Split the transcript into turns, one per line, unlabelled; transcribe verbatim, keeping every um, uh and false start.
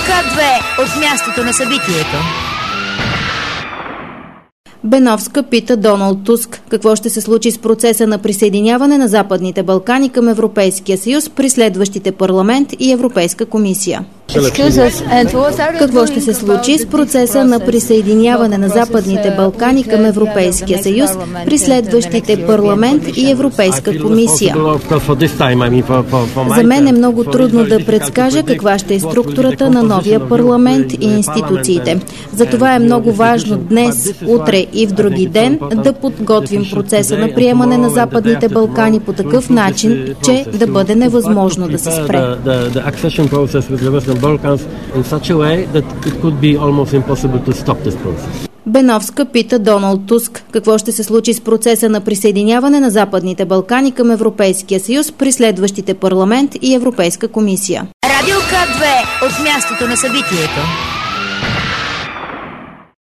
К две от мястото на събитието.
Беновска пита Доналд Туск какво ще се случи с процеса на присъединяване на Западните Балкани към Европейския съюз при следващите парламент и Европейска комисия. Какво ще се случи с процеса на присъединяване на Западните Балкани към Европейския съюз при следващите парламент и Европейска комисия? За мен е много трудно да предскажа каква ще е структурата на новия парламент и институциите. Затова е много важно днес, утре и в други ден да подготвим процеса на приемане на Западните Балкани по такъв начин, че да бъде невъзможно да се спре.
Balkans in such a way that it could be almost impossible to stop this process.
Беновска пита Доналд Туск какво ще се случи с процеса на присъединяване на Западните Балкани към Европейския съюз при следващите парламент и Европейска комисия.
Радио К две от мястото на събитието.